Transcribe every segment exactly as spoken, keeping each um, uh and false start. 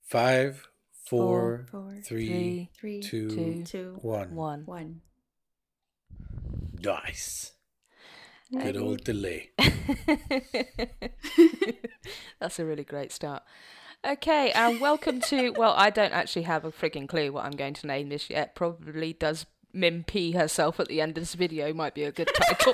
Five, Four, four, Four, three, three, three, two, two, two, one. one. one. Nice. Good Okay. old delay. That's a really great start. Okay, and welcome to. Well, I don't actually have a frigging clue what I'm going to name this yet. Probably does Mim P herself at the end of this video might be a good title.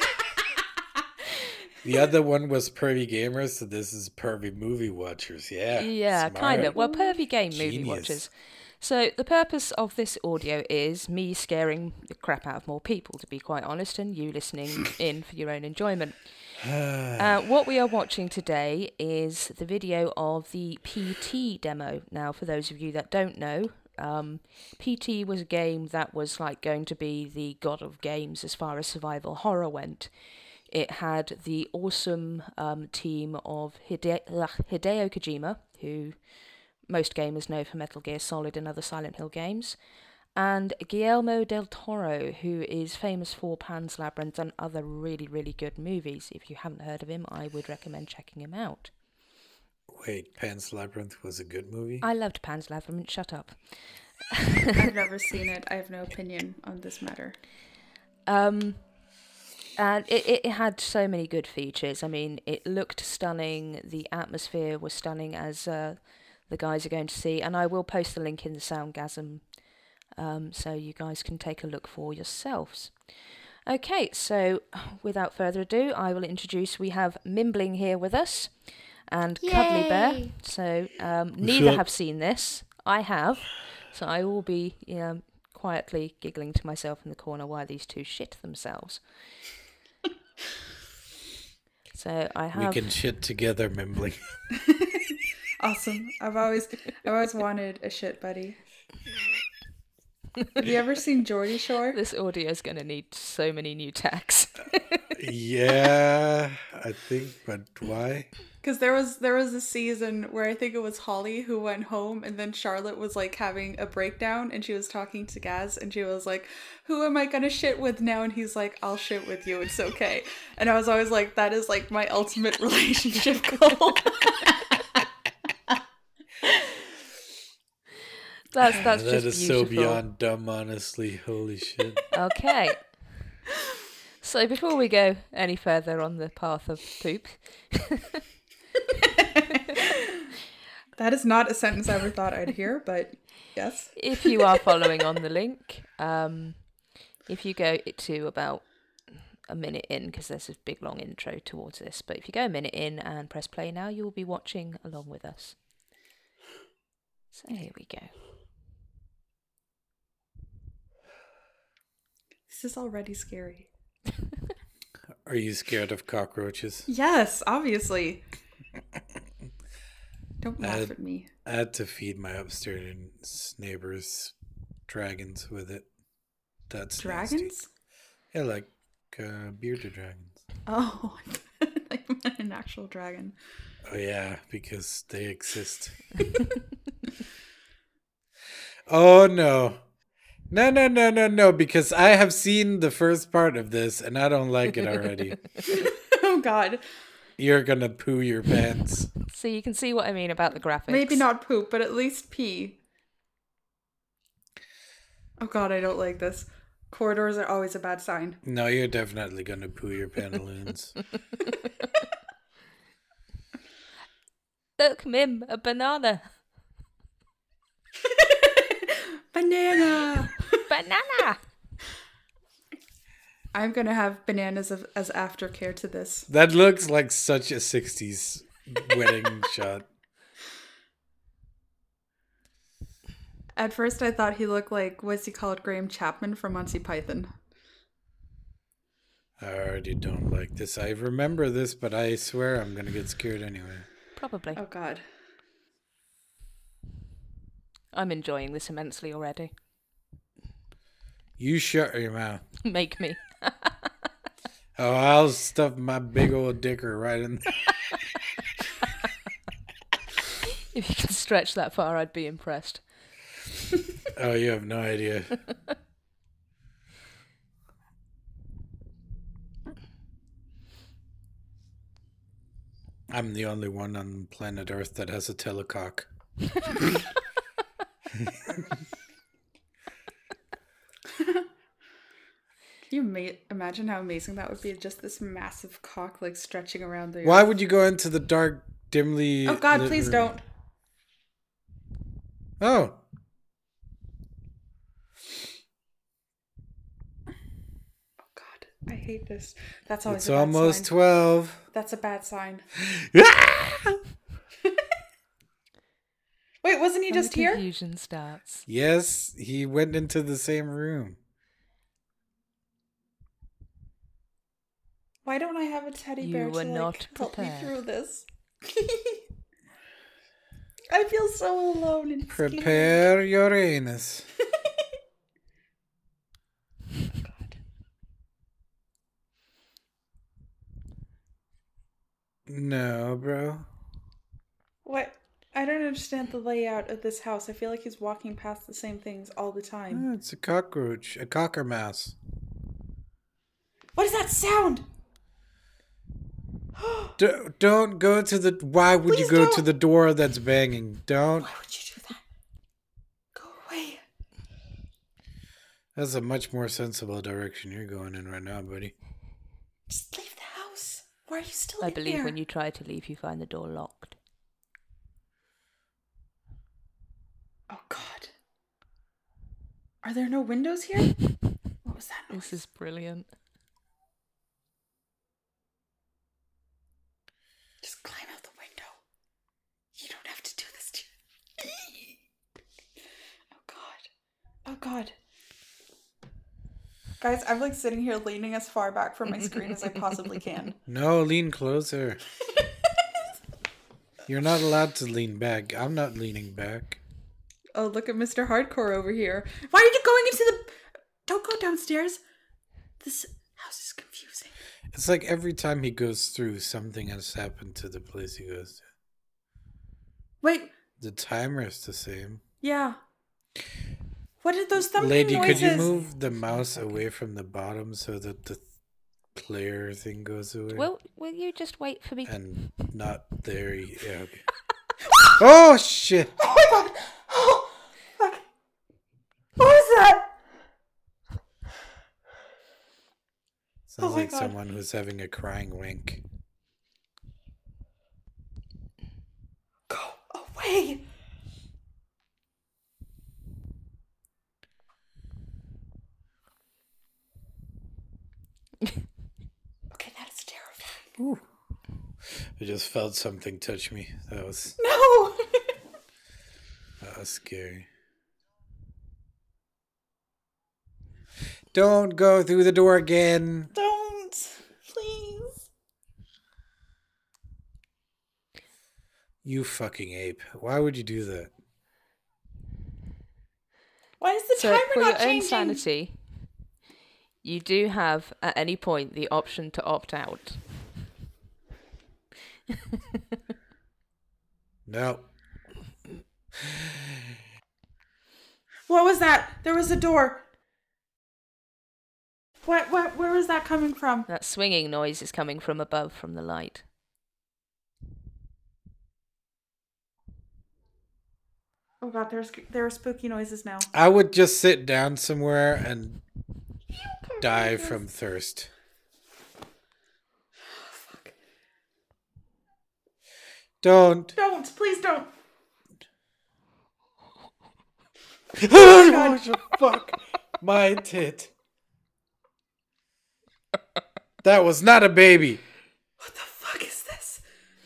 The other one was Pervy Gamers, so this is Pervy Movie Watchers. Yeah. Yeah, smart. kind of. Well, pervy game movie Genius. watchers. So the purpose of this audio is me scaring the crap out of more people, to be quite honest, and you listening in for your own enjoyment. Uh, what we are watching today is the video of the P T demo. Now, for those of you that don't know, um, P T was a game that was like going to be the god of games as far as survival horror went. It had the awesome um, team of Hide- ugh, Hideo Kojima, who most gamers know for Metal Gear Solid and other Silent Hill games, and Guillermo del Toro, who is famous for Pan's Labyrinth and other really, really good movies. If you haven't heard of him, I would recommend checking him out. Wait, Pan's Labyrinth was a good movie? I loved Pan's Labyrinth, shut up. I've never seen it. I have no opinion on this matter. Um, and it, it had so many good features. I mean, it looked stunning. The atmosphere was stunning, as uh, the guys are going to see. And I will post the link in the Soundgasm um, so you guys can take a look for yourselves. Okay, so without further ado, I will introduce, we have Mimbling here with us and Cuddly Bear. Yay! So um, neither have seen this. I have. So I will be you know, quietly giggling to myself in the corner while these two shit themselves. So I have. We can shit together, Mimbling. Awesome. I've always I've always wanted a shit buddy. Have you ever seen Geordie Shore? This audio is going to need so many new tags. Yeah, I think, but why? Because there was there was a season where I think it was Holly who went home, and then Charlotte was like having a breakdown, and she was talking to Gaz, and she was like, "Who am I gonna shit with now?" And he's like, "I'll shit with you. It's okay." And I was always like, "That is like my ultimate relationship goal." That's that's that just is beautiful. so beyond dumb, honestly. Holy shit. Okay. So before we go any further on the path of poop, That is not a sentence I ever thought I'd hear, but yes. if you are following on the link, um, if you go to about a minute in, because there's a big long intro towards this, but if you go a minute in and press play now, you will be watching along with us. So here we go. This is already scary. Are you scared of cockroaches? Yes, obviously. Don't laugh Uh, at me. I had to feed my upstairs neighbors dragons with it. That's nasty. Dragons? Yeah, like uh, bearded dragons. Oh, like an actual dragon. Oh yeah, because they exist. Oh no. No, no, no, no, no, because I have seen the first part of this and I don't like it already. Oh god. You're gonna poo your pants. So you can see what I mean about the graphics. Maybe not poop, but at least pee. Oh god, I don't like this. Corridors are always a bad sign. No, you're definitely gonna poo your pantaloons. Look, Mim, a banana. Banana! Banana! I'm gonna have bananas of, as aftercare to this. That looks like such a sixties wedding shot. At first I thought he looked like, what's he called, Graham Chapman from Monty Python. I already don't like this. I remember this, but I swear I'm gonna get scared anyway. Probably. Oh god. I'm enjoying this immensely already. You shut your mouth. Make me. Oh, I'll stuff my big old dicker right in there. If you can stretch that far, I'd be impressed. Oh, you have no idea. I'm the only one on planet Earth that has a telecock. Can you ma- imagine how amazing that would be? Just this massive cock like stretching around the. Why would you go into the dark, dimly? Oh God! lit Please room? don't. Oh. Oh God! I hate this. That's always. It's a bad almost sign. twelve. That's a bad sign. Ah! Wait, wasn't he And just the here? confusion starts. Yes, he went into the same room. Why don't I have a teddy You bear were to like not help me prepared. through this? I feel so alone and scared. Prepare your anus. God. No, bro. What? I don't understand the layout of this house. I feel like he's walking past the same things all the time. Oh, it's a cockroach, a cocker mouse. What is that sound? D- don't go to the. Why would Please you go don't. to the door that's banging? Don't. Why would you do that? Go away. That's a much more sensible direction you're going in right now, buddy. Just leave the house. Why are you still I in believe there? when you try to leave, you find the door locked. Oh God. Are there no windows here? What was that noise? This is brilliant. Just climb out the window. You don't have to do this to Oh God. Oh God. Guys, I'm like sitting here leaning as far back from my screen as I possibly can. No, lean closer. You're not allowed to lean back. I'm not leaning back. Oh, look at Mister Hardcore over here. Why are you going into the... Don't go downstairs. This house is confusing. It's like every time he goes through, something has happened to the place he goes to. Wait. The timer is the same. Yeah. What did those thumping Lady, noises? could you move the mouse away from the bottom so that the player thing goes away? Will Will you just wait for me? And not there. y- Yeah, okay. Oh, shit! Oh my God. Oh, fuck. What was that? Sounds Oh my like God. someone who's having a crying wink. Go away. Okay, that is terrifying. Ooh. I just felt something touch me. That was No. that was scary. Don't go through the door again. Don't. Please. You fucking ape. Why would you do that? Why is the So timer for not your own changing? sanity, you do have at any point the option to opt out. No. What was that? There was a door. What? What? Where was that coming from? That swinging noise is coming from above from the light. Oh God, there's there are spooky noises now. I would just sit down somewhere and Come die here, from guys. thirst. Fuck. Don't. Don't, please don't. Oh gosh, fuck my tit. That was not a baby. What the fuck is this?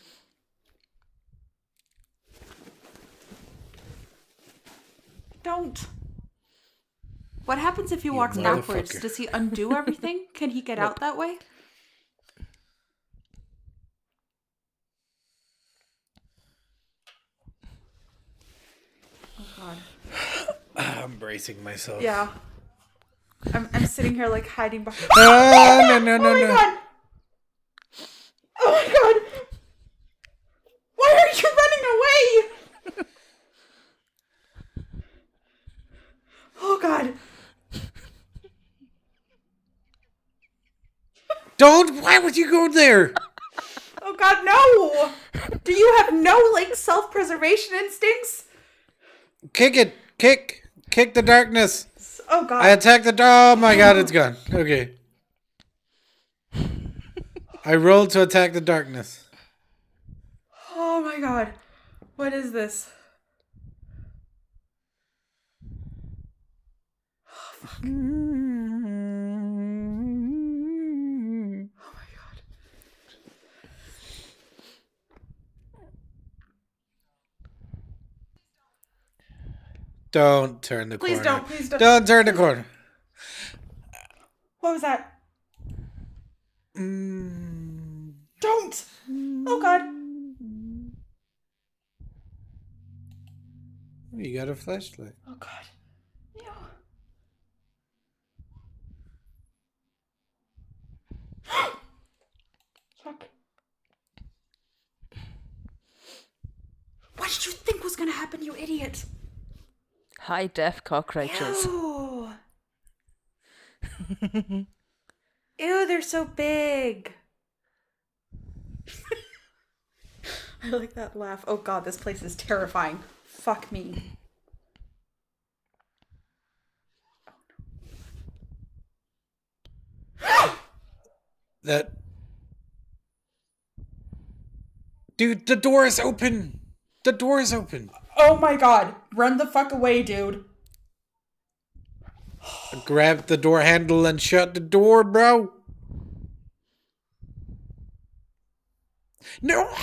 Don't. What happens if he You walks backwards? motherfucker. Does he undo everything? Can he get out that way? Oh God. I'm bracing myself. Yeah. I'm I'm sitting here like hiding behind. Ah, no, no, no, Oh my no. God. Oh my God. Why are you running away? Oh God. Don't. Why would you go there? Oh God, no. Do you have no like self-preservation instincts? Kick it! Kick! Kick the darkness! Oh god. I attack the door! Oh my god, it's gone. Okay. I rolled to attack the darkness. Oh my god. What is this? Oh, fuck. Oh my god. Don't turn the Please corner. don't, please don't. Don't turn the corner. What was that? Mm. Don't! Oh god. You got a flashlight. Oh god. No. Fuck. What did you think was gonna happen, you idiot? High def cockroaches. Ew. Ew, they're so big. I like that laugh. Oh god, this place is terrifying. Fuck me. That. Dude, the door is open. The door is open. Oh my god. Run the fuck away, dude. Grab the door handle and shut the door, bro. No.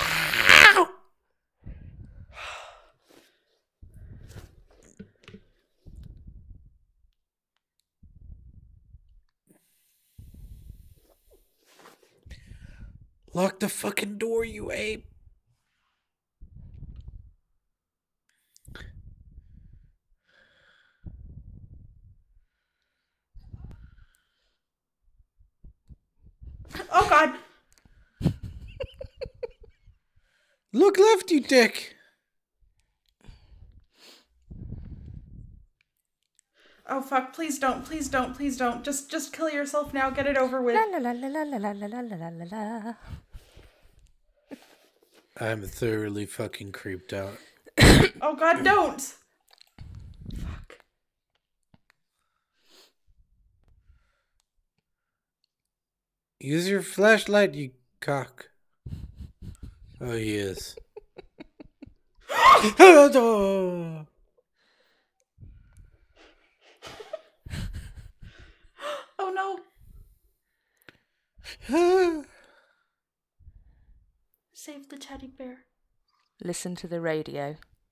Lock the fucking door, you ape. Oh god. Look left, you dick. Oh fuck, please don't, please don't, please don't. Just just kill yourself now, get it over with. La la la la la la la la la la la. I'm thoroughly fucking creeped out. Oh god, don't! Fuck. Use your flashlight, you cock. Oh, he is. Oh Oh no. Save the teddy bear. Listen to the radio.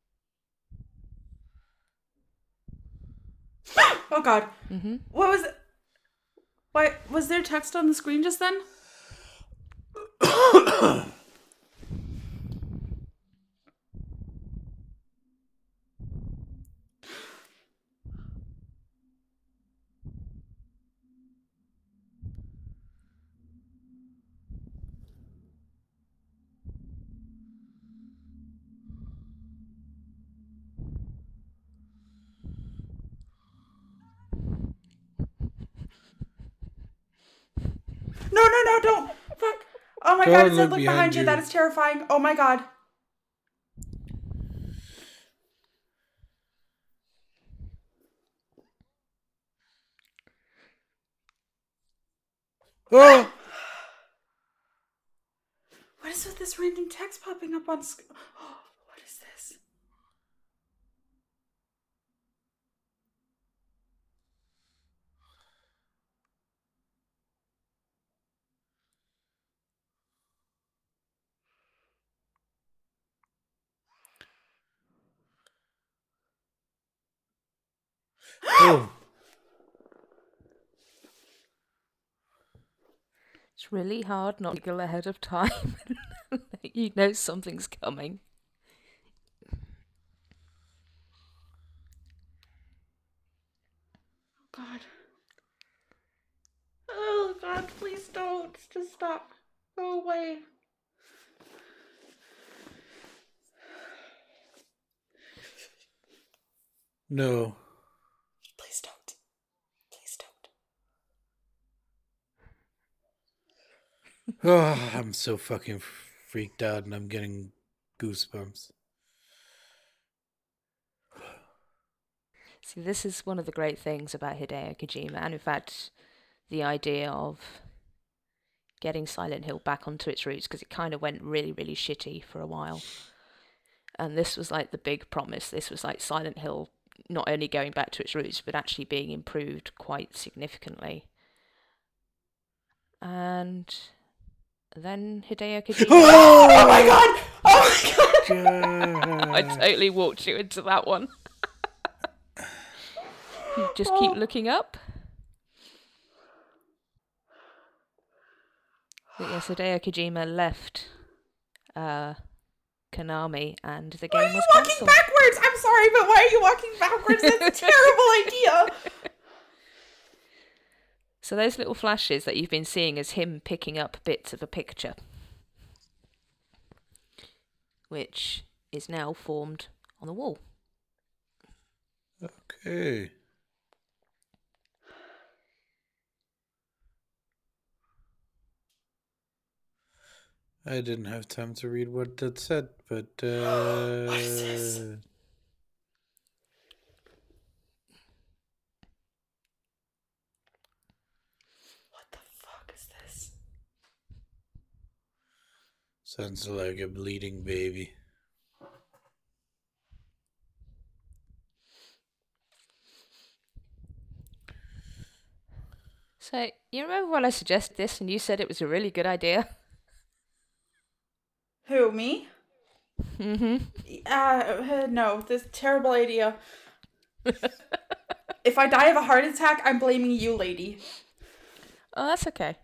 Oh god. Mm-hmm. What was it? Why was there text on the screen just then? No, no, no, don't! Fuck! Oh my Don't god, it said look look behind behind you. you. That is terrifying. Oh my god. Oh! What is with this random text popping up on sc- oh, what is this? Oh. It's really hard not to go ahead of time. You know something's coming. God. Oh god, please don't. Just stop. Go away. No. Please don't. Please don't. Oh, I'm so fucking freaked out and I'm getting goosebumps. See, this is one of the great things about Hideo Kojima, and in fact, the idea of getting Silent Hill back onto its roots, because it kind of went really, really shitty for a while. And this was like the big promise. This was like Silent Hill not only going back to its roots, but actually being improved quite significantly. And then Hideo Kojima... Oh, oh my god! Oh my god! I totally walked you into that one. You just keep looking up. But yes, Hideo Kojima left uh, Konami and the game Why are you was walking cancelled. backwards? I'm sorry, but why are you walking backwards? That's a terrible idea. So those little flashes that you've been seeing is him picking up bits of a picture, which is now formed on the wall. Okay. I didn't have time to read what that said, but uh What is this? What the fuck is this? sounds like a bleeding baby. So, you remember when I suggested this and you said it was a really good idea? Who, me? Mm-hmm. Uh, uh, no, this terrible idea. If I die of a heart attack, I'm blaming you, lady. Oh, that's okay.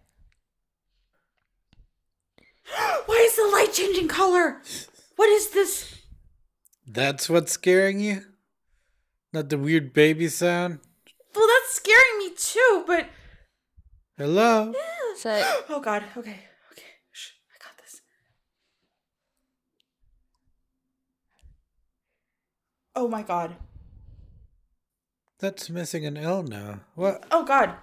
Why is the light changing color? What is this? That's what's scaring you? Not the weird baby sound? Well, that's scaring me too, but... Hello? So, Oh god, okay, okay. Shh, I got this. Oh my god. That's missing an L now. What? Oh god.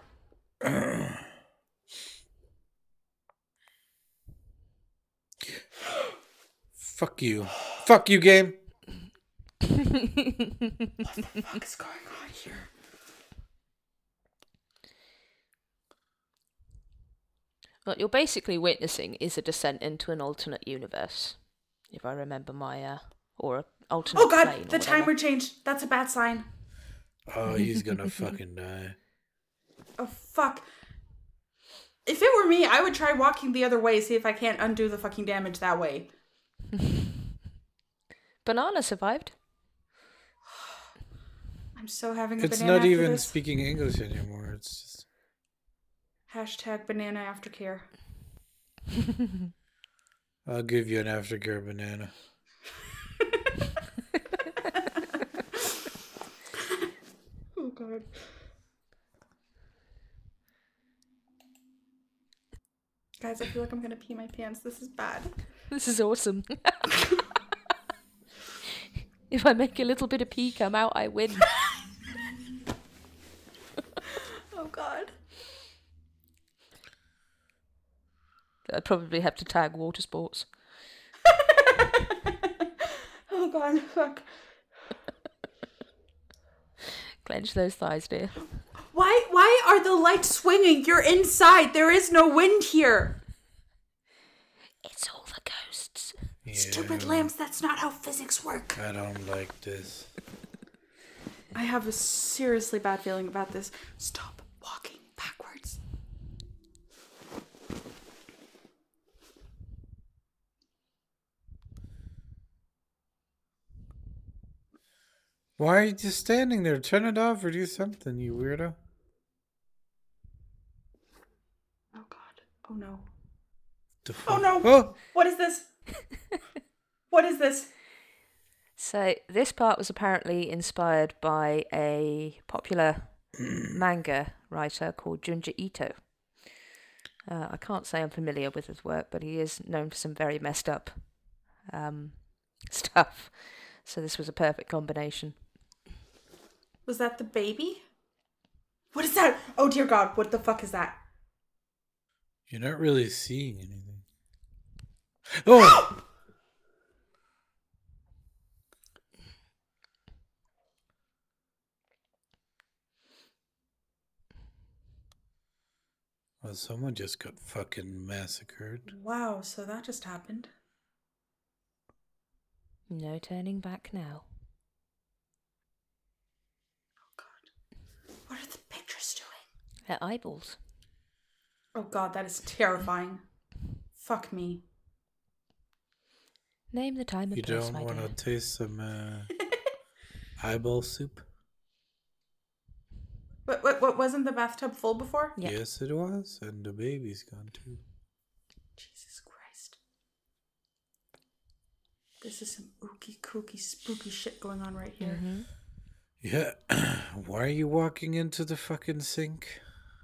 Fuck you. Fuck you, game. What the fuck is going on here? what you're basically witnessing is a descent into an alternate universe, if I remember my, uh, or an alternate Oh god, plane or the whatever. timer changed. That's a bad sign. Oh, he's gonna fucking die. Oh fuck. If it were me, I would try walking the other way, see if I can't undo the fucking damage that way. Banana survived. I'm so having a It's banana not after even this. speaking English anymore. It's just... Hashtag banana aftercare. I'll give you an aftercare banana. Oh god. Guys, I feel like I'm gonna pee my pants. This is bad. This is awesome. If I make a little bit of pee come out, I win. Oh god. I'd probably have to tag water sports. Oh god, fuck. Clench those thighs, dear. Why why are the lights swinging? You're inside. There is no wind here. It's all the ghosts. Yeah, Stupid lamps, that's not how physics work. I don't like this. I have a seriously bad feeling about this. Stop walking backwards. Why are you just standing there? Turn it off or do something, you weirdo. Oh god. Oh no. The Oh fuck? no. Oh! What is this? What is this? So this part was apparently inspired by a popular manga writer called Junji Ito. Uh, I can't say I'm familiar with his work, but he is known for some very messed up um, stuff. So this was a perfect combination. Was that the baby? What is that? Oh dear god, what the fuck is that? You're not really seeing anything. Oh! Well, someone just got fucking massacred. Wow, so that just happened. No turning back now. Oh god. What are the pictures doing? Her eyeballs. Oh god, that is terrifying. Fuck me. Name the time and You place, don't my want to dear. taste some uh, eyeball soup? What, what, what, wasn't the bathtub full before? Yep. Yes, it was, and the baby's gone too. Jesus Christ. This is some ooky kooky spooky shit going on right here. Mm-hmm. Yeah, why are you walking into the fucking sink?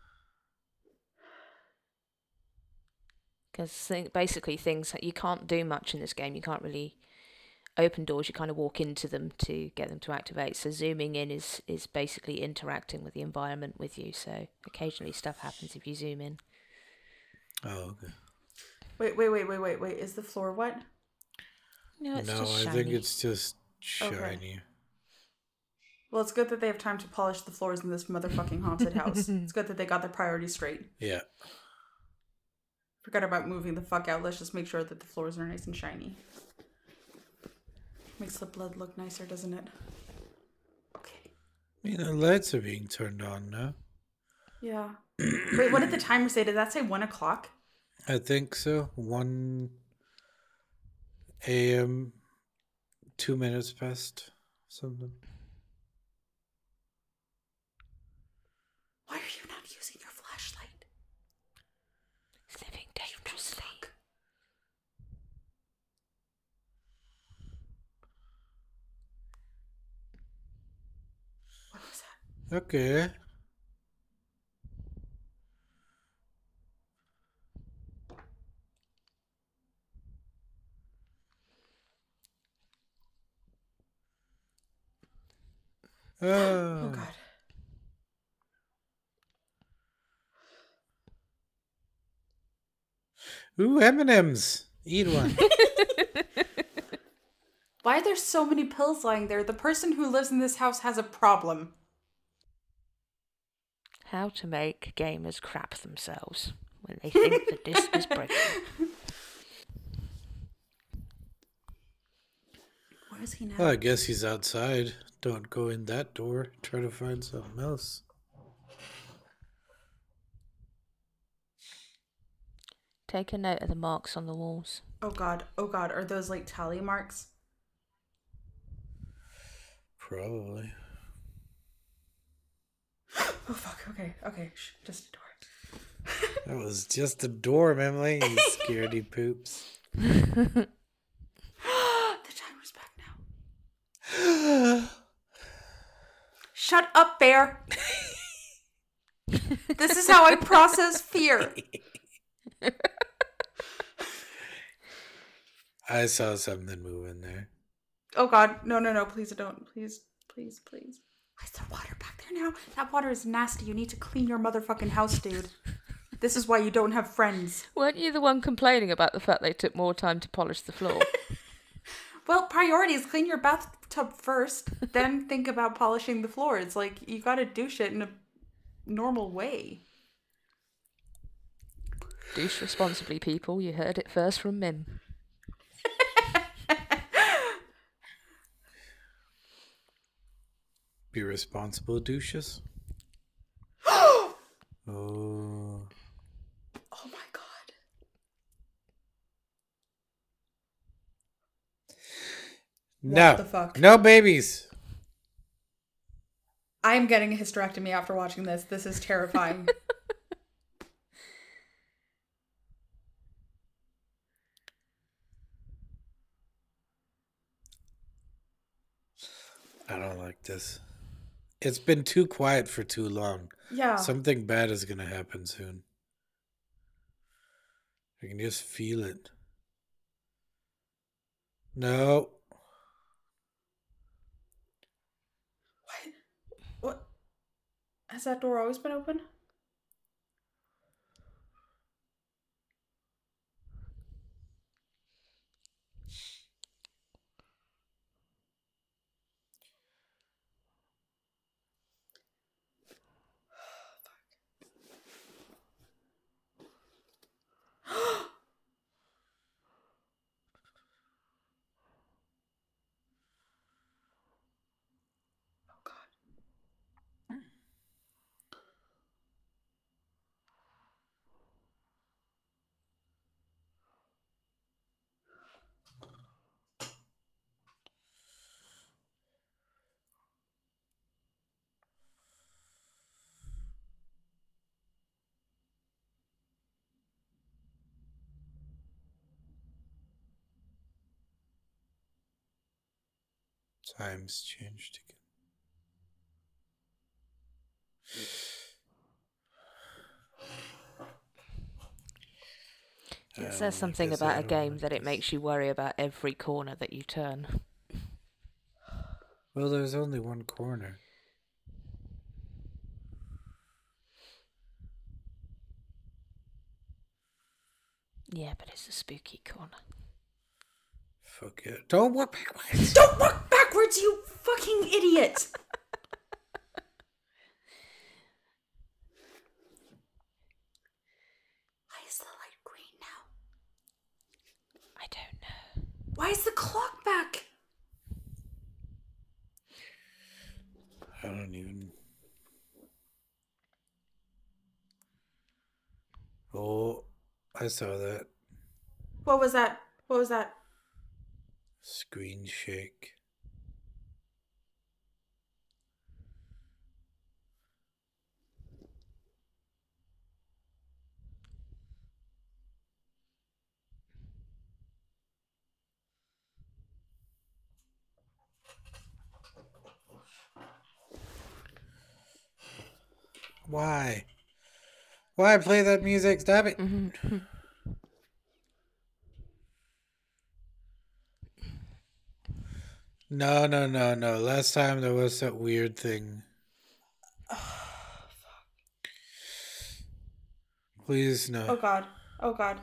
Because th- basically things, you can't do much in this game. You can't really open doors. You kind of walk into them to get them to activate. So zooming in is, is basically interacting with the environment with you. So occasionally stuff happens if you zoom in. Oh, okay. Wait, wait, wait, wait, wait, wait. Is the floor wet? No, it's no, just I shiny. think it's just shiny. Okay. Well, it's good that they have time to polish the floors in this motherfucking haunted house. It's good that they got their priorities straight. Yeah. Forgot about moving the fuck out. Let's just make sure that the floors are nice and shiny. Makes the blood look nicer, doesn't it? Okay. I mean, the lights are being turned on now. Yeah. Wait, what did the timer say? Did that say one o'clock? I think so. one a.m., two minutes past something. Why are you not using your flashlight? It's living dangerously. What was that? Okay. Oh, Oh god. Ooh, M and M's. Eat one. Why are there so many pills lying there? The person who lives in this house has a problem. How to make gamers crap themselves when they think the disc is broken. Where is he now? Well, I guess he's outside. Don't go in that door. Try to find something else. Take a note of the marks on the walls. Oh god. Oh god. Are those like tally marks? Probably. Oh fuck. Okay. Okay. Shh. Just a door. That was just a door, Emily. You scaredy poops. The timer's back now. Shut up, Bear. This is how I process fear. I saw something moving there. Oh god. No, no, no. Please don't. Please, please, please. Why is there water back there now? That water is nasty. You need to clean your motherfucking house, dude. This is why you don't have friends. Weren't you the one complaining about the fact they took more time to polish the floor? Well, priorities. Clean your bathtub first, then think about polishing the floors. Like, you gotta do shit in a normal way. Douche responsibly, people. You heard it first from Mim. Be responsible, douches. Oh Oh. my god. No. What the fuck? No babies. I'm getting a hysterectomy after watching this. This is terrifying. I don't like this. It's been too quiet for too long. Yeah. Something bad is going to happen soon. I can just feel it. No. What? What? Has that door always been open? Times changed again. It Oh, says something because about I a don't game like that it this. makes you worry about every corner that you turn. Well, there's only one corner. Yeah, but it's a spooky corner. Fuck it. Don't walk backwards. Don't walk backwards, you fucking idiot! Why is the light green now? I don't know. Why is the clock back? I don't even. Oh, I saw that. What was that? What was that? Screen shake. Why? Why play that music? Stop it. Mm-hmm. No, no, no, no. Last time there was that weird thing. Please, no. Oh god. Oh god.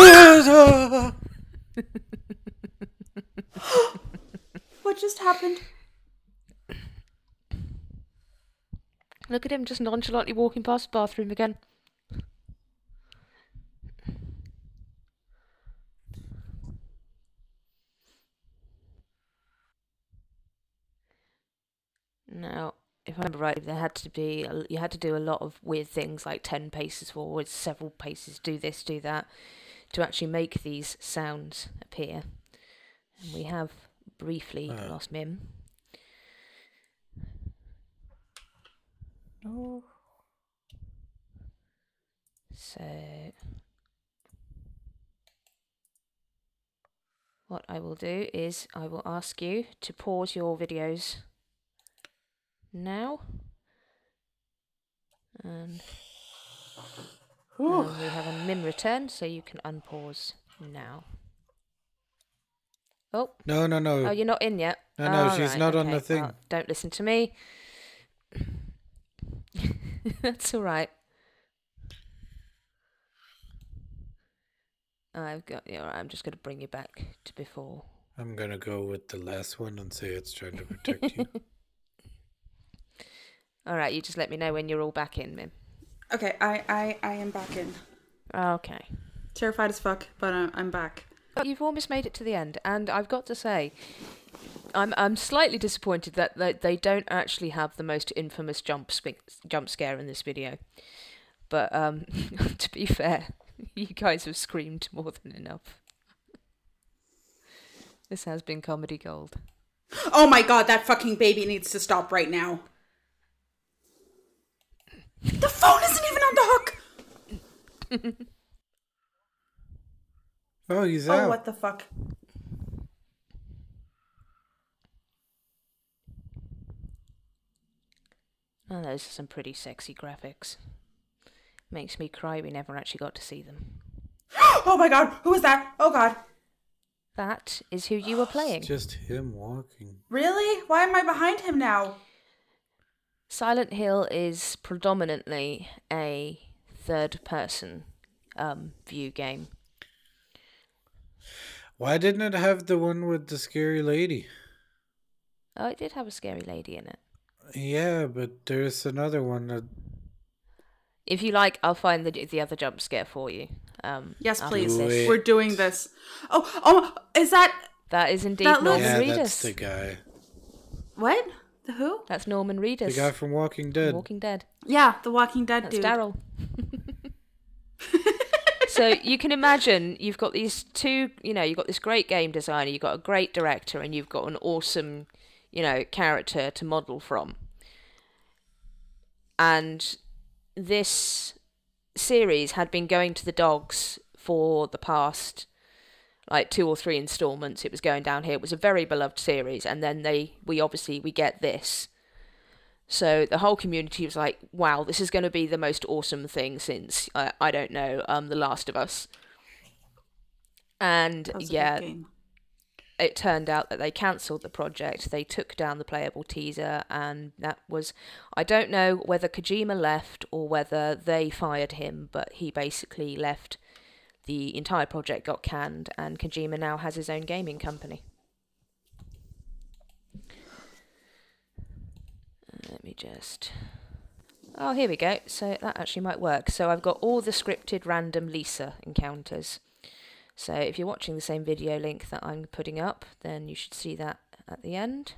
What just happened? Look at him just nonchalantly walking past the bathroom again. Now, if I remember right, there had to be a, you had to do a lot of weird things like ten paces forwards, several paces, do this, do that, to actually make these sounds appear. And we have briefly Uh. lost Mim. No. So, what I will do is I will ask you to pause your videos now. And um, we have a Mim return, so you can unpause now. Oh, No, no, no. oh, you're not in yet. No, no, Oh, she's right, not on okay, the thing. well, don't listen to me. That's all right. I've got you. All right, I'm just going to bring you back to before. I'm gonna go with the last one and say it's trying to protect you. All right, you just let me know when you're all back in, Mim. Okay, I, I, I am back in. Okay. Terrified as fuck, but I'm, I'm back. You've almost made it to the end, and I've got to say, I'm I'm slightly disappointed that they, they don't actually have the most infamous jump sc- jump scare in this video. But um, to be fair, you guys have screamed more than enough. This has been comedy gold. Oh my god, that fucking baby needs to stop right now. The phone isn't even on the hook! Oh, he's Oh, out. what the fuck? Oh, those are some pretty sexy graphics. Makes me cry we never actually got to see them. Oh my god, who is that? Oh god. That is who you were playing. It's just him walking. Really? Why am I behind him now? Silent Hill is predominantly a third-person um, view game. Why didn't it have the one with the scary lady? Oh, it did have a scary lady in it. Yeah, but there's another one that. If you like, I'll find the the other jump scare for you. Um, Yes, after please. Do this. it. We're doing this. Oh, oh, is that... That is indeed That looks- Norman Yeah, Reedus. that's the guy. What? The who? That's Norman The Reedus. guy from Walking Dead. Walking Dead. Yeah, the Walking Dead That's dude. Daryl. So you can imagine you've got these two, you know, you've got this great game designer, you've got a great director, and you've got an awesome, you know, character to model from. And this series had been going to the dogs for the past, like two or three installments. It was going down here. It was a very beloved series, and then they we obviously we get this. So the whole community was like, "Wow, this is going to be the most awesome thing since uh, I don't know, um, The Last of Us." And That was a yeah, good game. it turned out that they cancelled the project. They took down the playable teaser, and that was, I don't know whether Kojima left or whether they fired him, but he basically left. The entire project got canned, and Kojima now has his own gaming company. Let me just... Oh, here we go. So that actually might work. So I've got all the scripted random Lisa encounters. So if you're watching the same video link that I'm putting up, then you should see that at the end.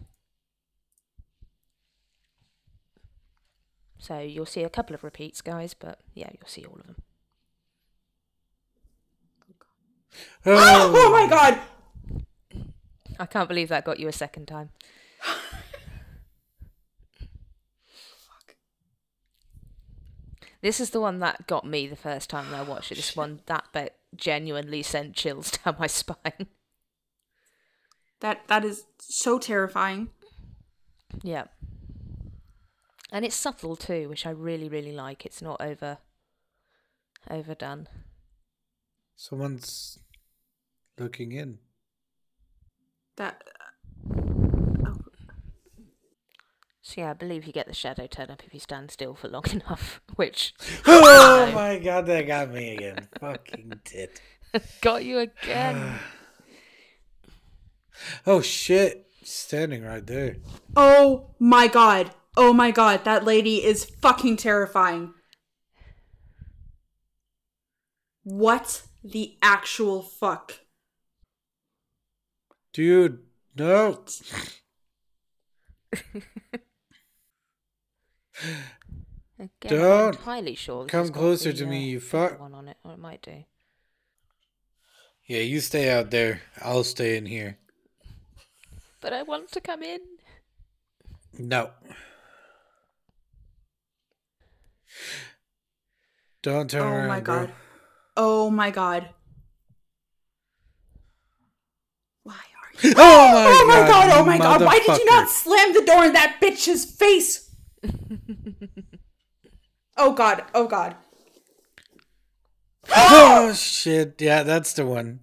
So you'll see a couple of repeats, guys, but yeah, you'll see all of them. Oh, oh my god! I can't believe that got you a second time. Fuck. This is the one that got me the first time that I watched it. This one, that bit genuinely sent chills down my spine. That that is so terrifying. Yeah. And it's subtle too, which I really, really like. It's not over overdone. Someone's looking in. That. So yeah, I believe you get the shadow turn up if you stand still for long enough, which... Oh my god, that got me again. Fucking tit. Got you again. Oh shit. Standing right there. Oh my god. Oh my god. That lady is fucking terrifying. What the actual fuck? Dude, no. Again, Don't I'm entirely sure this come has got closer the, to uh, me, you other fuck. one on it, or it might do. Yeah, you stay out there. I'll stay in here. But I want to come in. No. Don't turn Oh around, my bro. god. Oh my god. Why are you? Oh my Oh my god, god, oh my god. Why did you motherfucker. not slam the door in that bitch's face? Oh god, oh god. Oh shit. Yeah, that's the one.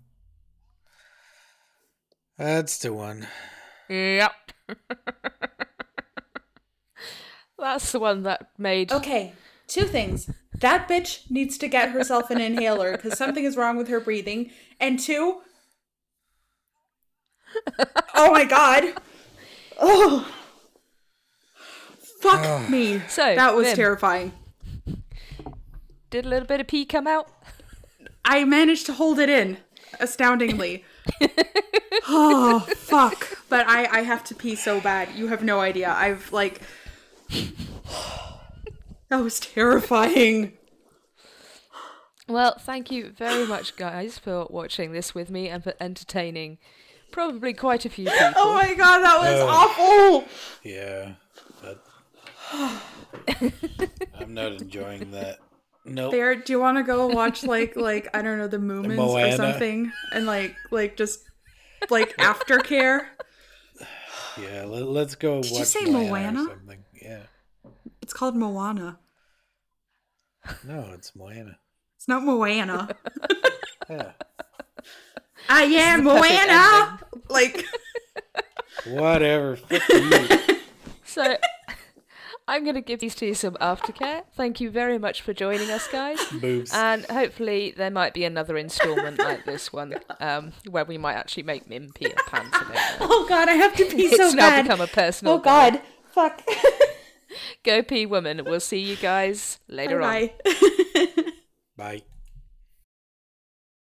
That's the one. Yep. That's the one that made... Okay, two things. That bitch needs to get herself an inhaler because something is wrong with her breathing. And two, oh my god. Oh. Fuck me. So, that was Vim. terrifying. Did a little bit of pee come out? I managed to hold it in, astoundingly. Oh, fuck. But I, I have to pee so bad. You have no idea. I've, like... That was terrifying. Well, thank you very much, guys, for watching this with me and for entertaining probably quite a few people. Oh my god, that was Oh. awful! Yeah, but I'm not enjoying that. Nope. Bear, do you want to go watch like like I don't know the Moomins or Moana. something, and like like just like aftercare? Yeah, let, let's go Did you watch say Moana, Moana? or something. Yeah. It's called Moana. No, it's Moana. It's not Moana. Yeah. I am perfect Moana. Like Whatever. Fuck you. So, I'm going to give these two some aftercare. Thank you very much for joining us, guys. Boobs. And hopefully there might be another instalment like this one, um, where we might actually make Mim pee her pants a bit. oh god, I have to pee It's so now bad. become a personal oh god, fuck. Go pee, woman. We'll see you guys later on. Bye. Bye.